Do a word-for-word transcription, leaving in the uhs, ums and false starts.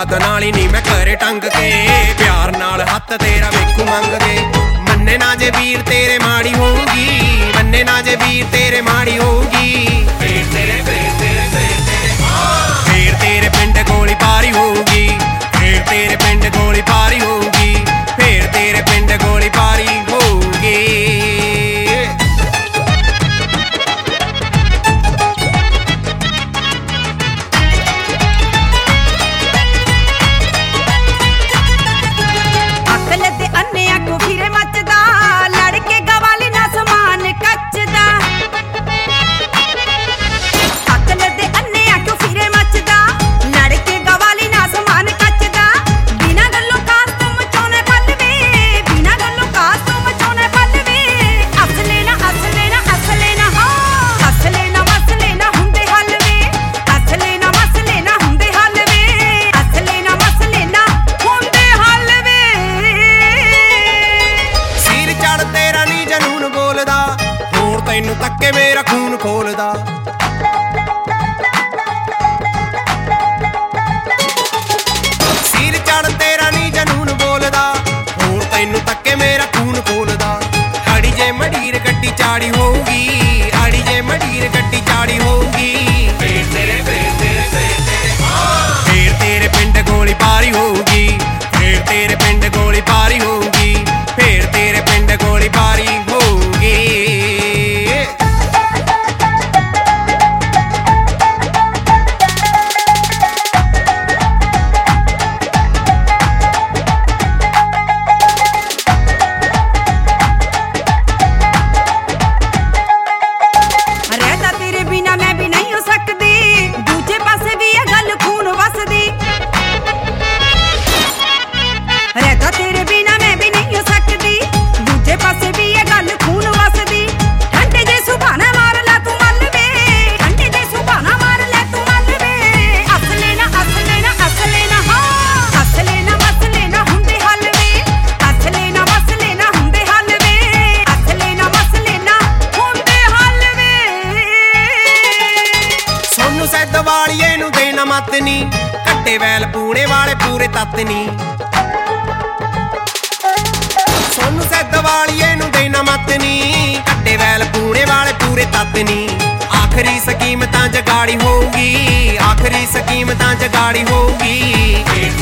ਯਾਦ ਨਾਲ ਹੀ ਨੀ ਮੈਂ ਘਰੇ ਟੰਗ ਕੇ ਪਿਆਰ ਨਾਲ ਹੱਥ ਤੇਰਾ ਵੇਖੂ ਮੰਗ ਕੇ ਮੰਨੇ ਨਾ ਜੇ ਵੀਰ ਤੇਰੇ ਮਾੜੀ ਹੋਊਗੀ ਮੰਨੇ ਨਾ ਜੇ ਵੀਰ ਤੇਰੇ ਮਾੜੀ ਹੋਊਗੀ ਫੇਰ ਤੇਰੇ ਫੇਰ ਤੇਰੇ ਫੇਰ ਤੇਰੇ ਫੇਰ ਤੇਰੇ ਪਿੰਡ ਗੋਲੀ ਬਾਰੀ ਹੋਊਗੀ ਫੇਰ ਤੇਰੇ ਪਿੰਡ ਗੋਲੀ ਬਾਰੀ ਹੋਊਗੀ ਫੇਰ ਤੇਰੇ ਪਿੰਡ ਗੋਲੀ ਬਾਰੀ ਹੋਊਗੀ ਤੈਨੂੰ ਤੱਕੇ ਮੇਰਾ ਖੂਨ ਖੋਲਦਾ ਸਿਰ ਚੜ ਤੇਰਾ ਨੀ ਜਨੂਨ ਬੋਲਦਾ ਹੋਰ ਤੈਨੂੰ ਤੱਕੇ ਮੇਰਾ ਖੂਨ ਖੋਲਦਾ ਅੜੀ ਜੇ ਮੜੀਰ ਗੱਡੀ ਚਾੜੀ ਹੋਊਗੀ ਅੜੀ ਜੇ ਮੜੀਰ ਗੱਡੀ ਚਾੜੀ ਹੋਊਗੀ ਫੇਰ ਤੇਰੇ ਫੇਰ ਤੇਰੇ ਫੇਰ ਤੇਰੇ ਫੇਰ ਤੇਰੇ ਪਿੰਡ ਗੋਲੀ ਬਾਰੀ ਹੋਊਗੀ ਫੇਰ ਤੇਰੇ ਪਿੰਡ ਗੋਲੀ ਬਾਰੀ ਹੋਊਗੀ ਫੇਰ ਤੇਰੇ ਪਿੰਡ ਗੋਲੀ ਬਾਰੀ ਹੋਊਗੀ ਵਾਲੀਏ ਨੂੰ ਦੇਣਾ ਮੱਤ ਨੀ ਕੱਟੇ ਵੈਲ ਪੂਣੇ ਵਾਲੇ ਪੂਰੇ ਤੱਤ ਨੀ ਸੋਨੂੰ ਸੈਦ ਵਾਲੀਏ ਨੂੰ ਦੇਣਾ ਮੱਤ ਨੀ ਕੱਟੇ ਵੈਲ ਪੂਣੇ ਵਾਲੇ ਪੂਰੇ ਤੱਤ ਨੀ ਆਖਰੀ ਸਕੀਮ ਤਾਂ ਜਗਾੜੀ ਹੋਊਗੀ ਆਖਰੀ ਸਕੀਮ ਤਾਂ ਜਗਾੜੀ ਹੋਊਗੀ